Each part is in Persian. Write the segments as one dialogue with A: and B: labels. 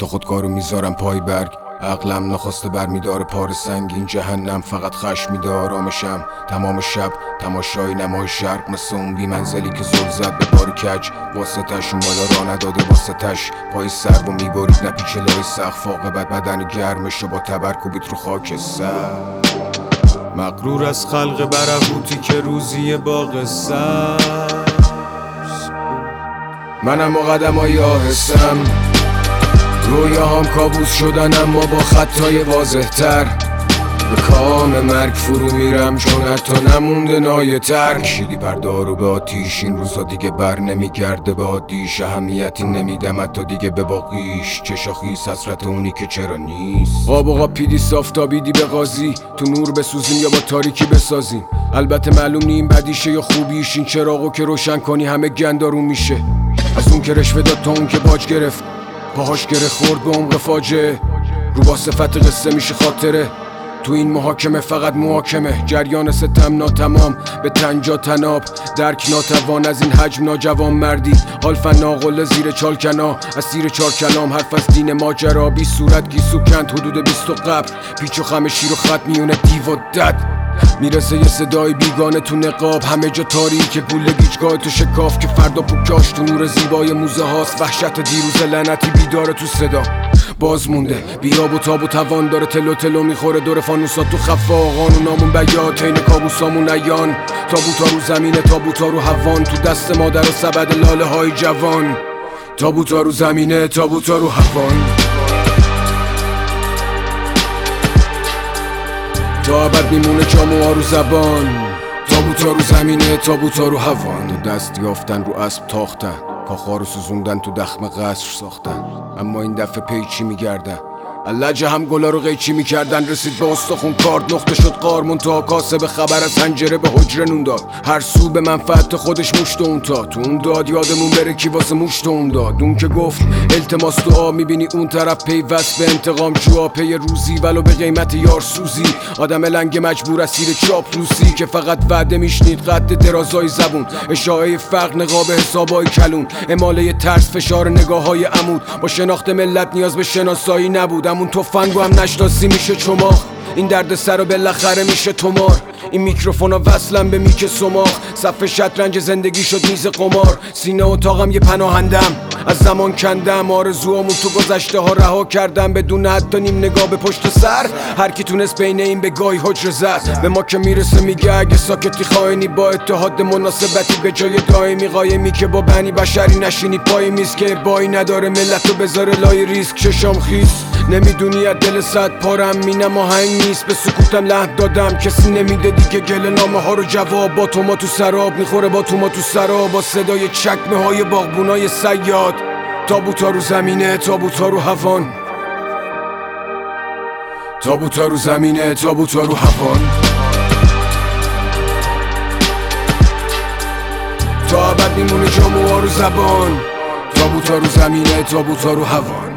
A: حتی خودکارو میذارم پای برگ. عقلم نخواسته برمیداره پار سنگین جهنم، فقط خشم میده آرامشم. تمام شب تماشای نمای شرق، مثل اون بی منزلی که زل زد به بار کج. واسه تش اون بالا را نداده، واسه تش پای سر و میبارید نپیچه لای سقف. عاقبت بدن گرمشو با تبر کوبید رو خاک سر. مغرور از خلق برهوتی که روزی باغ سبز. منم و قدمای آهستم، رویاهام کابوس شدن اما با خطای واضح تر. به کام مرگ فرو میرم چون حتی نمونده نایه تر. کشیدی پردارو به آتیش، این روزا دیگه بر نمیگرده به عادیش. اهمیتی نمیدم حتی دیگه به باقیش، چشا خیس حسرت اونی که چرا نیست. قاب و قاپیدی صافتابیدی به قاضی، تو نور بسوزیم یا با تاریکی بسازیم. البته معلوم نیم بدیشه یا خوبیش، این چراغو که روشن کنی همه گندارون میشه. از اون که رشوه داد تا اون که باج گرفت، پاهاش گره خورد به عمق فاجعه. رو با صفت قصه میشه خاطره، تو این محاکمه فقط محاکمه. جریان ستم ناتمام به تنجا تناب، درک ناتوان از این حجم ناجوان مردی. حال فناقل زیر چالکنا، از زیر چار کلام حرف از دین ماجرا. بی صورت گیسو کند حدود 20 قبر، پیچ و خم شیر و خط میونه دیو و دد. میرسه یه صدای بیگانه تو نقاب، همه جا تاریکه پول گیجگاه تو شکاف. که فردا پوکاش تو نور زیبای موزه هاست، وحشت دیروز لعنتی بیداره تو صدا. باز مونده بیاب و تاب و توان داره، تلو تلو میخوره دور فانوسات تو خفا. قانونامون بیاد تین کابوسامون عیان، تابوتا رو زمینه تابوتا رو هوان. تو دست مادر و سبد لاله های جوان، تابوتا رو زمینه تابوتا رو هوان. تا ابد میمونه جاموها رو زبان، تابوتا رو زمینه تابوتا رو هوان. دست یافتن رو اسب تاختن، کاخا رو سوزوندن تو دخم قصر ساختن. اما این دفعه پیچی میگردن، اللجه هم گلا رو قیچی میکردن. رسید به استخون کارد، نقطه شد قار منتها کاسه به خبر از حنجره به حجره نون داد. هر سو به منفعت خودش مشت اون تا تو اون داد. یادمون بره کی واسه مشت اون داد. اون که گفت التماس دعا، میبینی اون طرف پیوست به انتقام جوا. پی روزی ولو به قیمت یار سوزی، آدم لنگ مجبور اسیر چاپلوسی. که فقط وعده میشنید قد درازای زبون، اشاعه فقر نقاب حسابای کلون. اماله ترس فشار نگاههای عمود، با شناخت ملت نیاز به شناسایی نبود. همون تفنگو هم نشناسی میشه چماخ، این درد سر و بالاخره میشه تمار. این میکروفونا وصلن به میک سماخ، صف شطرنج زندگی شد میز قمار. سینه اتاقم یه پناهندم، از زمان کندم آرزوامون تو گذشته ها رها کردم. بدون حتی نیم نگاه به پشت سر، هر کی تونست بین این به گاهی حجره زد. به ما که میرسه میگه اگه ساکتی خائنی، با اتحاد مناسبتی به جای دائمی. قایمی که با بنی بشری نشینی پای میز، که بایی نداره ملت رو بذاره لای ریسک. چشام خیس نمیدونی از دل صد پارم، مینم آهنگ نیست به سکوتم لحن دادم. کسی نمیده دیگه گله نامه ها رو جواب، با توما تو سراب میخوره با توما تو سراب. با صدای چکمه های باغبونای صیاد، تابوتا رو زمینه تابوتا رو هوان. تابوتا رو زمینه تابوتا رو هوان. تا ابد میمونه جاموها رو زبان، تابوتا رو زمینه تابوتا رو هوان.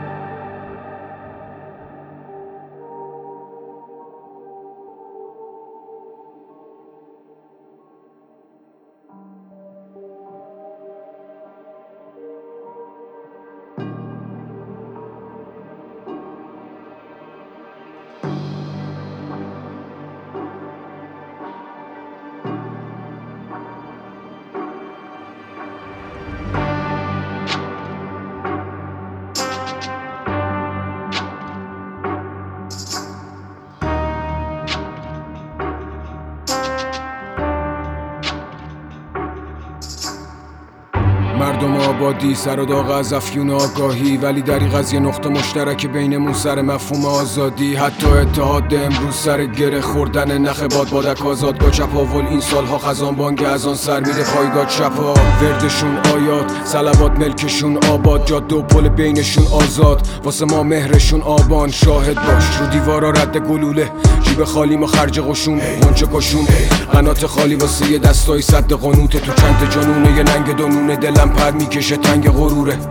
A: مردم آبادی سر و داغ از افیون آگاهی، ولی دریغ از یه نقطه مشترک بینمون سر مفهوم آزادی. حتی اتحاد امروز سر گره خوردن نخ بادک آزادگاه چپاول. این سالها خزان بانگ از آن سر میره پایگاه چپا. وردشون آیات صلوات ملکشون آباد، جاده و پل بینشون آزاد. واسه ما مهرشون آبان، شاهد باش رو دیوارا رد گلوله. جیب خالی ما خرج قشون غنچه کشون، قنات خالی واسه یه دستای صد قنوته. تو چند جنونه یه ننگ دونونه، دلم پر میکشه تنگ غروره.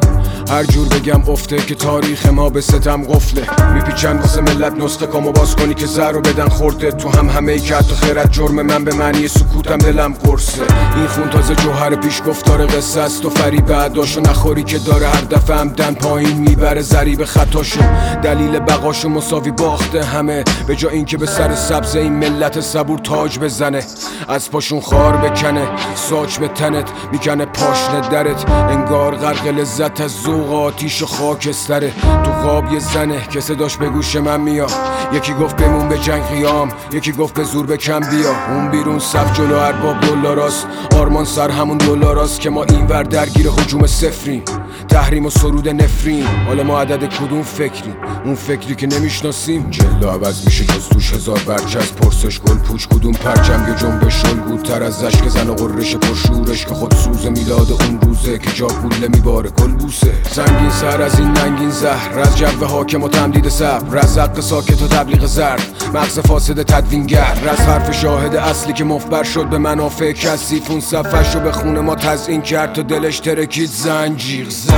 A: هر جور بگم افته که تاریخ ما به ستم قفله. میپیچن واسه ملت نسخه کامو باز کنی که زر رو بدن خورده. تو همه ای که حتی خیرت جرم من به معنی سکوتم دلم قرصه. این خون تازه جوهر پیش گفتار قصه است و فریب بعداشو نخوری که داره هر دفعه عمدن پایین میبره ضریب خطاشو. دلیل بقاشو مساوی باخته همه، به جا این که به سر سبز این ملت صبور تاج بزنه. از پاشون خار بکنه ساج به تنت میکنه پاشنه درت. انگار غرق لذت از ذوق آتیش و خاکستره. تو خواب یه زنه که صداش به گوش من میاد. یکی گفت بمون به جنگ قیام، یکی گفت به زور بکن بیا. اون بیرون صف جلو ارباب دولاراست، آرمان سر همون دولاراست که ما اینور درگیر هجوم صفریم. تحریم و سرود نفرین، حالا ما عدد کدوم فکریم؟ اون فکری که نمیشناسیم جلو عوض میشه جز توش هزار برچز. پرسش گل پوچ کدوم پرچم یه جنبش الگوتر از اشک زن و قررش پرشورش که خود سوز میلاد اون روزه که جا گوله میباره گل بوسه. سنگین سر از این ننگین زهر، از جو حاکم و تمدید صبر، از حق ساکت و تبلیغ زرد، مغز فاسد تدوینگر، از حرف شاهد اصلی که مفبر شد به منافع کثیف. اون صفحش رو به خون ما تزیین کرد تا دلش ترکید زنجیر زد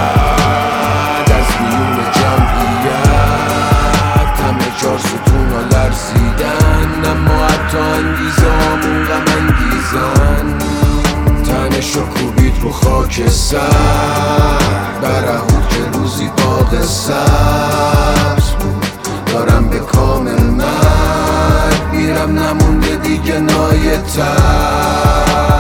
A: از میون جمعیت. همه چار ستون ها لرزیدن، اما حتی انگیزه همون غم انگیزن. تنش رو کوبید رو خاک سر برهود که روزی باغ سبز بود. دارم به کامل مرگ میرم، نمونده دیگه نایتر.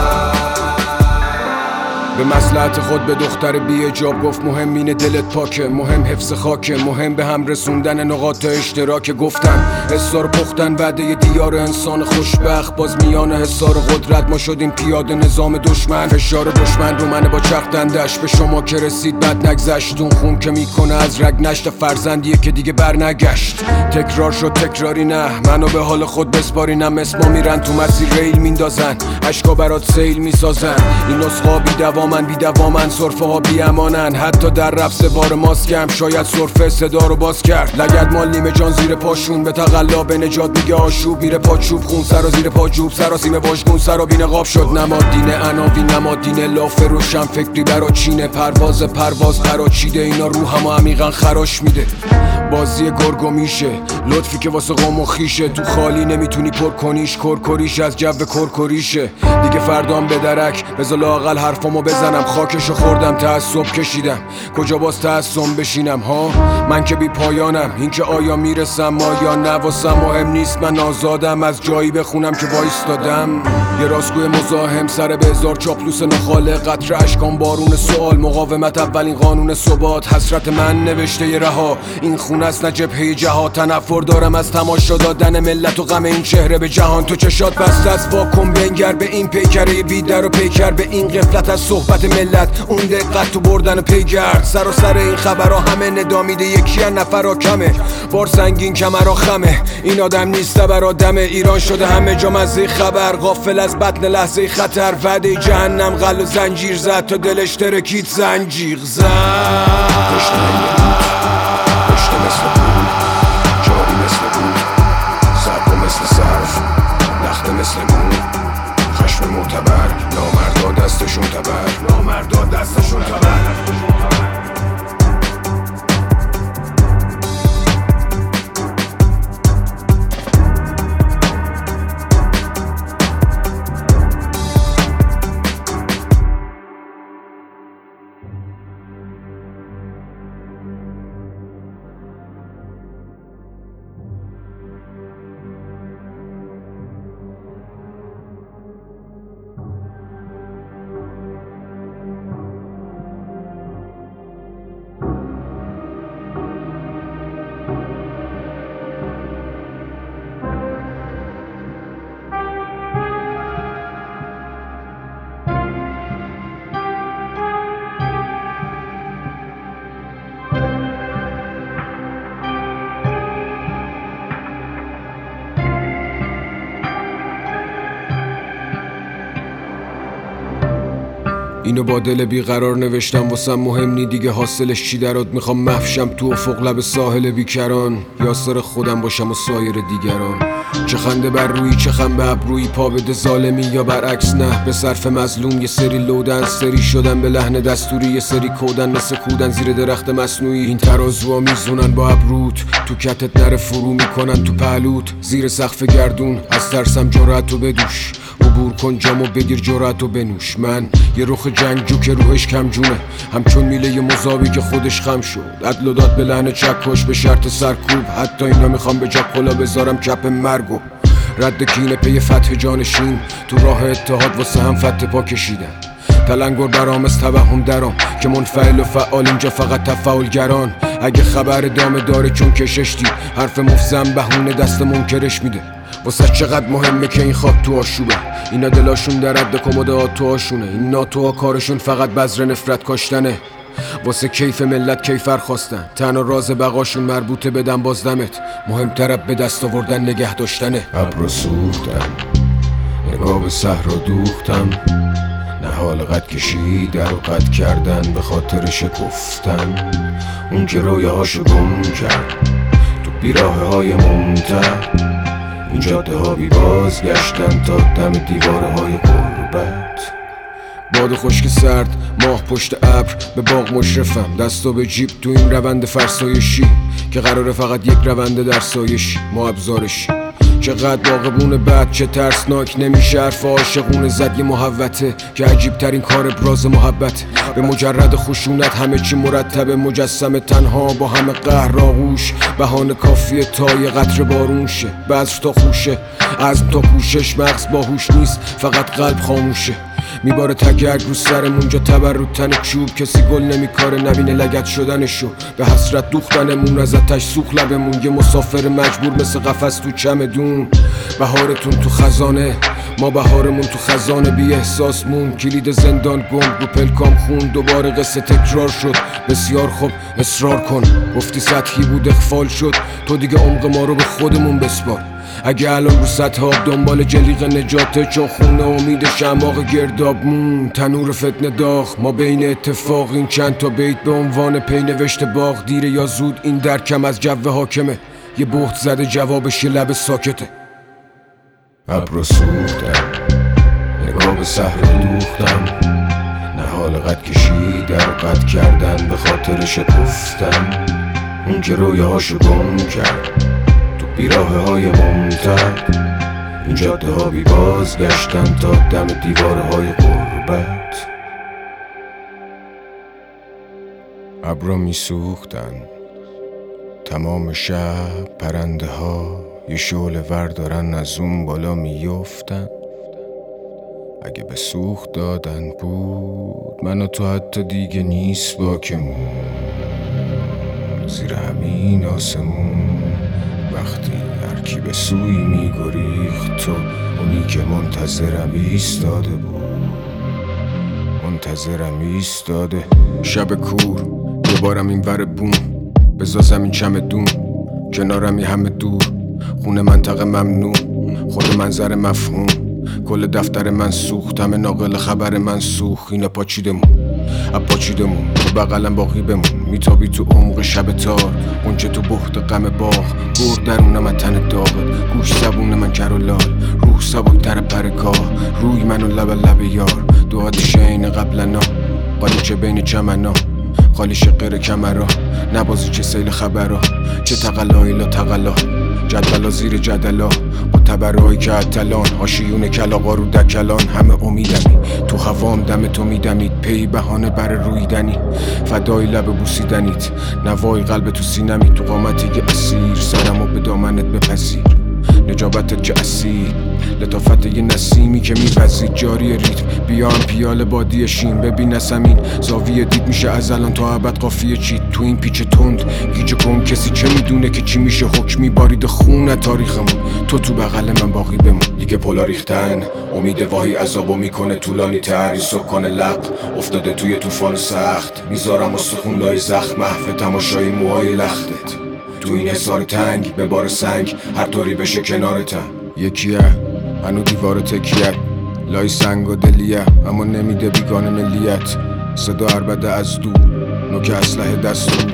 A: به مصلحت خود به دختر بی حجاب گفت مهم اینه دلت پاکه، مهم حفظ خاکه، مهم به هم رسوندن نقاط اشتراک. گفتن حسار پختن وعده دیار انسان خوشبخت، باز میان حسار قدرت ما شدیم پیاده نظام دشمن. فشار دشمن رو منه با چختندش، به شما که رسید بد نگذشت. اون خون که میکنه از رگ نشت فرزندیه که دیگه برنگشت. تکرار شد تکراری نه، منو به حال خود بسپارینم. اسما میرن تو مسیر ریل میندازن، اشکا برات سیل میسازن. این نسخا بی دوامن صرفه ها بی امانن. حتی در رفس بار ماسکم شاید صرفه صدا رو باز کرد. لگد مال نیمه جان زیر پاشون، به تقلا به نجات میگه آشوب. میره پاچوب خون سرا زیر پاجوب، سراسیمه واژگون سرا بی نقاب شد. نماد دینه عناوی نماد دینه لاف روشن فکری برا چینه. پرواز پراچیده اینا روحمو عمیقا خراش میده. بازی گرگو میشه لطفی که واسه قوم و خیشه. تو خالی نمیتونی پر کنیش، کرکریش از جو کرکریشه. دیگه فردام به درک بذار لااقل حرفامو بزنم. خاکشو خوردم تعصب کشیدم، کجا باز تعصب بشینم ها؟ من که بی پایانم، این که آیا میرسم آیا نه واسم مهم نیست. من آزادم از جایی بخونم که وایستادم. یه راستگوی مزاحم سر به هزار چاپلوس نخاله. قطره اشکان بارون سوال، مقاومت اولین قانون ثبات. حسرت من نوشته ی رها، این خون است نه جبهه جهاد. تنفر دارم از تماشا دادن ملت و غم این چهره به جهان. تو چشات بسته از واکن بنگر به این پیکره بیدر و پیکر به این غفلت از صحبت ملت. اون دقت تو بردن پیگرد، سر و سر این خبرها همه ندامیده یکی از نفرها کمه. بار سنگین کمرها خمه، این آدم نیست برا دمه. ایران شده همه جا مزه خبر، غافل از بطن لحظه خطر. وعده جهنم غل و زنجیر زد تا دلش ترکید زنجیر زد. پشت مثل بود، جاری مثل بود، سرپا مثل صرف، لخته مثل بود. خشم معتبر، نامردا دستشون تبر، نامردا دستشون تبر. اینو با دل بیقرار نوشتم واسم مهم نی دیگه حاصلش چی درات. میخوام مفشم تو افق لب ساحل بیکران، یاسر خودم باشم و سایر دیگران. چه خنده بر روی چه خم به ابروی، پا بده ظالمی یا برعکس نه به صرف مظلوم. یه سری لودن سری شدن به لحن دستوری، یه سری کودن مثل کودن زیر درخت مصنوعی. این ترازوها میزونن با ابروت، تو کتت نره فرو میکنن تو پهلوت. زیر سقف گردون از ترسم جرأتو بدوش، عبور کن جامو بگیر جرأتو بنوش. من یه رخ جنگجو که روحش کم جونه، همچون میله یه مذابی که خودش خم شد. عدل و داد به لحن چکش به شرط سرکوب، حتی اینا میخوام به جا کلا بذارم کپ مرگو. رد کینه پی فتح جانشین، تو راه اتحاد واسه هم فتح پا کشیدن. تلنگر برام از توهم درام که منفعل و فعال، اینجا فقط تفاعلگران. اگه خبر دامه داره چون کشش دید، حرف مفزم بهونه دست منکرش میده. واسه چقدر مهمه که این خاک تو آشوبه، اینا دلاشون در رد کمدات تو آشونه. این ناتوها کارشون فقط بذر نفرت کاشتنه، واسه کیف ملت کیفر خواستن. تنها راز بقاشون مربوطه بدن بازدمت، مهمتر به دست آوردن نگه داشتنه. ابرو سوختم نگاه به صحرا دوختم، نهال قد کشیدن و قد کردن به خاطر شکفتن. اون که رویاهاشو گم کرد تو بیراه های ممتد، این جاده ها بی بازگشتن تا دم دیواره های غربت. باد خشک سرد ماه پشت ابر به باغ مشرفم، دستو به جیب تو این روند فرسایشی که قراره فقط یک رونده در سایشی ما ابزارشی. چقدر باغبون بد چه ترسناک، نمیشه حرف عاشقونه زد. یه محوته که عجیب ترین کار ابراز محبت، به مجرد خشونت همه چی مرتبه. مجسم تنها با همه قهر آغوش، بهانه کافیه تا یه قطره بارون شه. بذر تا خوشه عزم تا کوشش، مغز باهوش نیست فقط قلب خاموشه. میباره تگرگ رو سرمون جا تبرد تن چوب، کسی گل نمیکاره نبینه لگد شدنشو. به حسرت دوختنمون از آتش سوخت لبمون، یه مسافر مجبور مثل قفس تو چمدون. بهارتون تو خزانه ما بهارمون تو خزانه، بی احساس مون کلید زندان گم رو پلکام خون. دوباره قصه تکرار شد بسیار خوب اصرار کن، گفتی سطحی بود اخفال شد، تو دیگه عمق ما رو به خودمون بسپار. اگه الان رو سطح آب دنبال جلیق نجاته، چون خونه امید شماغ گرداب مون. تنور فتنه داغ ما بین اتفاق، این چند تا بیت به عنوان پی نوشته باغ. دیره یا زود این درکم از جو حاکمه، یه بهت زده جوابش یه لب ساکته. ابرو سوختم نگاه به صحرا دوختم، نهال قد کشیدن و قد کردن به خاطر شکفتن. اون که رویاهاشو گم کرد تو بیراه های ممتد، این جاده ها بی بازگشتن تا دم دیواره های غربت. ابرا می سوختن تمام شب، پرنده ها یه شعله ور دارن از اون بالا میفتن. اگه به سوخت دادن بود من و تو حتی دیگه نیست باکمون، زیر همین آسمون وقتی هرکی به سوی میگریخت، تو اونی که منتظرم ایستاده بود، منتظرم ایستاده. شب کور دوبارم این ور بوم، بزازم این چمدون کنارم یه همه دور. خونه منطقه ممنوع، خود منظر مفهوم، کل دفتر من سوخت، همه ناقل خبر من سوخت. اینا پاچیدمون پاچیدمون تو بغلم باقی بمون، میتابی تو عمق شب تار، اونچه تو بحت غم باغ. برد درونم از تن داغت، گوش زبون من کر و لال، روح سبک تر پرگاه، روی منو لب یار. دو آتیش عین قبلنا، قالیچه بین چمنا، خالی شقر کمرا، نبازی چه سیل خبرا، چه تقلایی لا تقلا، جدولا زیر جدلا، با تبرهایی که اتلان، آشیون کلاغا رو دکلان. همه امیدمی تو هوام دم تو میدمید، پی بهانه بر رویدنی، فدای لب بوسیدنیت، نوای قلب تو سینمی، تو قامتی که اسیر، سرمو به دامنت بپذیر، نجابتت که اسیر، لطافت یه نسیمی که میپذید جاری ریتم. بیام پیاله بادی شین، ببین زمین زاویه دید میشه از الان تا ابد قافیه چید. تو این پیچ تند گیج کن، کسی چه میدونه که چی میشه حکمی بارید خون تاریخمون. تو بغل من باقی بمون، دیگه پلا ریختن امید واهی عذابو میکنه طولانی تر. سکان لق افتاده توی طوفان سخت، میذارم استخون لای زخم، محو تماشای موهای لختت. تو این حصار تنگ به بار سنگ، هر طوری بشه کنارتم. یکیه هنو دیوار تکیه، لای سنگ و دلیه، اما نمیده بیگانه ملیت. صدا عربده از دور، نوک اسلحه دستور،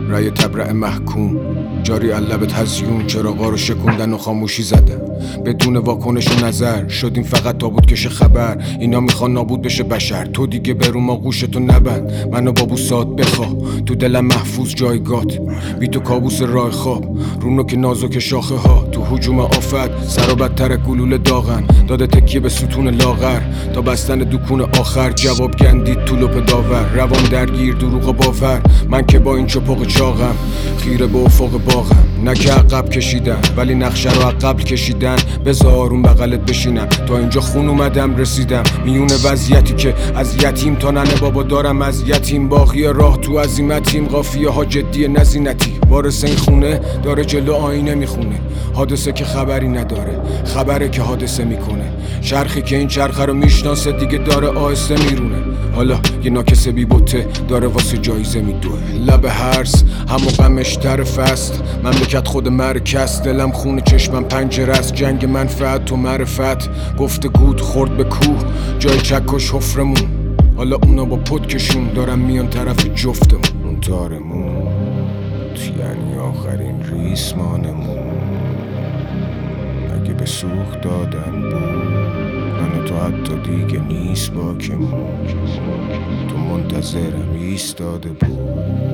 A: رأی تبرئه محکوم جاری لب هزیون، چراغا رو شکوندن و خاموشی زدن بدون واکنش و نظر. شدیم فقط تابوت کش خبر، اینا میخوان نابود بشه بشر. تو دیگه برو ما گوشتو نبند، منو با بوسات بخواه تو دلم محفوظ جایگات. بی تو کابوس راه خواب رونو که نازک شاخه ها، تو هجوم آفت سر و بدتر گلوله داغن. داده تکیه به ستون لاغر تا بستن دکون آخر. جواب گندید تو لپ داور، روان درگیر دروغ باور. من که با این چپق چاقم خیره به افق باغم. نه که عقب کشیدم ولی نقشه رو عقب کشیدن. بذار اون بغلت بشینم، تا اینجا خون اومدم رسیدم. میون وضعیتی که از یتیم تا ننه بابا دارم از یتیم. باقی راه تو عزیمتیم، قافیه ها جدی نزینتی. وارث این خونه داره جلو آینه میخونه، حادثه که خبری نداره، خبره که حادثه میکنه. چرخی که این چرخه رو میشناسه دیگه داره آهسته میرونه. حالا یه ناکسه بی بوته داره واسه جایزه میدوه. لب هرس همو غمشتر فست، مملکت خود مرکز. دلم خونه چشمم پنجره است، جنگ منفعت و معرفت. گفته گود خورد به کوه جای چکش حفرمون. حالا اونا با پدکشون دارن میان طرف جفتمون. اون تارمون یعنی آخرین ریسمانمون. اگه به سوخت دادن بود من و تو حتی دیگه نیست باکمون. تو منتظرم ایستاده بود